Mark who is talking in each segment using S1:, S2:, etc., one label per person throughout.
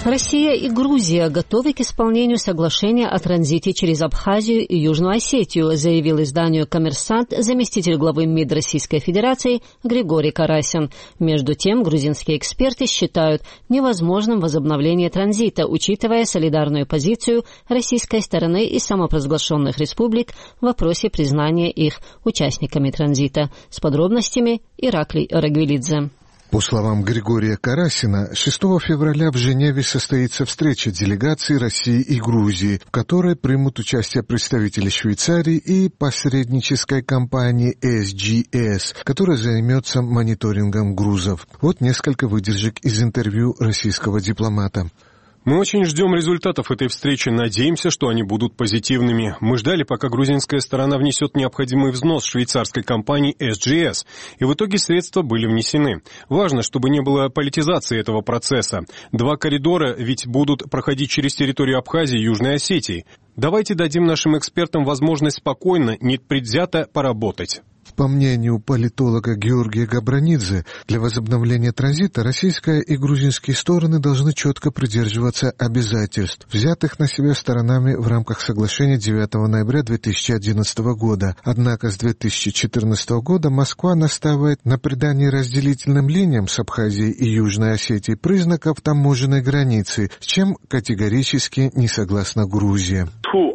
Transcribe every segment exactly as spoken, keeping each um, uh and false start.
S1: Россия и Грузия готовы к исполнению соглашения о транзите через Абхазию и Южную Осетию, заявил изданию «Коммерсант» заместитель главы МИД Российской Федерации Григорий Карасин. Между тем, грузинские эксперты считают невозможным возобновление транзита, учитывая солидарную позицию российской стороны и самопровозглашенных республик в вопросе признания их участниками транзита. С подробностями Ираклий Рагвелидзе.
S2: По словам Григория Карасина, шестого февраля в Женеве состоится встреча делегаций России и Грузии, в которой примут участие представители Швейцарии и посреднической компании эс джи эс, которая займется мониторингом грузов. Вот несколько выдержек из интервью российского дипломата.
S3: Мы очень ждем результатов этой встречи, надеемся, что они будут позитивными. Мы ждали, пока грузинская сторона внесет необходимый взнос швейцарской компании эс джи эс, и в итоге средства были внесены. Важно, чтобы не было политизации этого процесса. Два коридора ведь будут проходить через территорию Абхазии и Южной Осетии. Давайте дадим нашим экспертам возможность спокойно, непредвзято поработать.
S2: По мнению политолога Георгия Габранидзе, для возобновления транзита российская и грузинские стороны должны четко придерживаться обязательств, взятых на себя сторонами в рамках соглашения девятого ноября две тысячи одиннадцатого года. Однако с две тысячи четырнадцатого года Москва настаивает на придании разделительным линиям с Абхазией и Южной Осетией признаков таможенной границы, с чем категорически не согласна Грузия.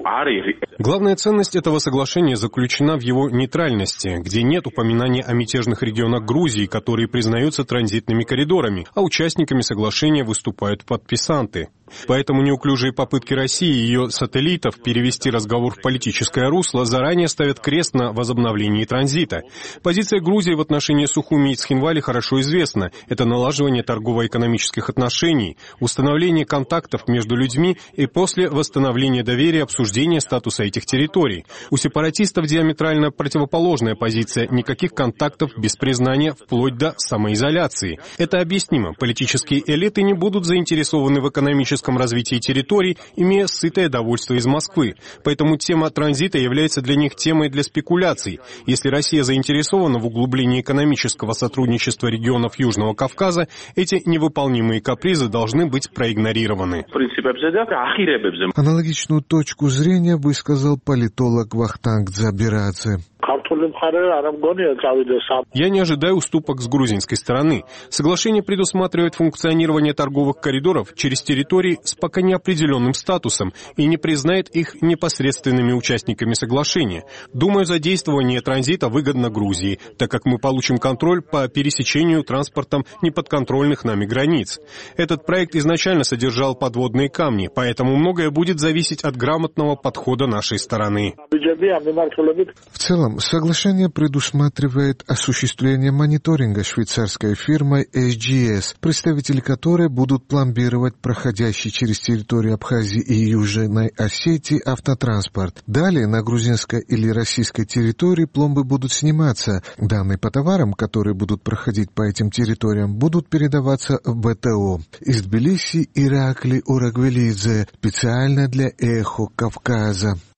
S3: Главная ценность этого соглашения заключена в его нейтральности, где нет упоминания о мятежных регионах Грузии, которые признаются транзитными коридорами, а участниками соглашения выступают подписанты. Поэтому неуклюжие попытки России и ее сателлитов перевести разговор в политическое русло заранее ставят крест на возобновлении транзита. Позиция Грузии в отношении Сухуми и Цхинвали хорошо известна. Это налаживание торгово-экономических отношений, установление контактов между людьми и после восстановления доверия обсуждение статуса этих территорий. У сепаратистов диаметрально противоположная позиция: никаких контактов без признания вплоть до самоизоляции. Это объяснимо. Политические элиты не будут заинтересованы в экономическом развитии территорий, имея сытое довольство из Москвы. Поэтому тема транзита является для них темой для спекуляций. Если Россия заинтересована в углублении экономического сотрудничества регионов Южного Кавказа, эти невыполнимые капризы должны быть проигнорированы.
S2: Аналогичную точку зрения высказал политолог Вахтанг Дзабирадзе.
S3: Я не ожидаю уступок с грузинской стороны. Соглашение предусматривает функционирование торговых коридоров через территории с пока неопределенным статусом и не признает их непосредственными участниками соглашения. Думаю, задействование транзита выгодно Грузии, так как мы получим контроль по пересечению транспортом неподконтрольных нами границ. Этот проект изначально содержал подводные камни, поэтому многое будет зависеть от грамотного подхода нашей стороны.
S2: В целом, соглашение предусматривает осуществление мониторинга швейцарской фирмой эс джи эс, представители которой будут пломбировать проходящий через территорию Абхазии и Южной Осетии автотранспорт. Далее на грузинской или российской территории пломбы будут сниматься. Данные по товарам, которые будут проходить по этим территориям, будут передаваться в бэ тэ о. Из Тбилиси Ираклий Рагвелидзе, специально для «Эхо Кавказа».